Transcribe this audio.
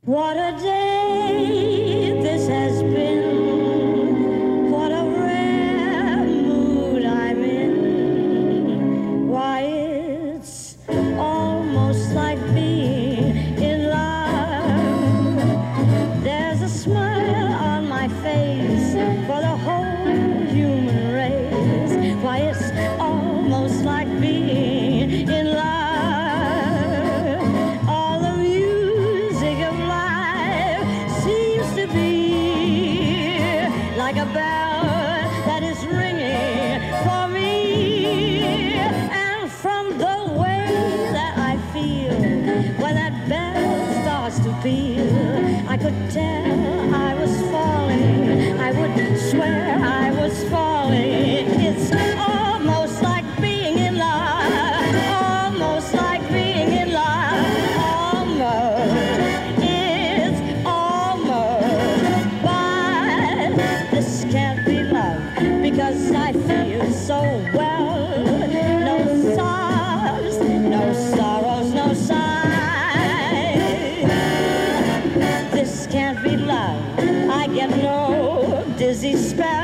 What a day this has been. What a rare mood I'm in. Why, it's almost like being in love. There's a smile on my face for the whole human race. Why, it's almost like being in love. Like a bell that is ringing for me, and from the way that I feel when that bell starts to peal, I could tell I was falling. I would swear I was falling. It's almost like being in love, almost like being in love, almost. It's almost, but this can't be love because I feel so well. No sobs, no sorrows, no sighs. This can't be love. I get no dizzy spell.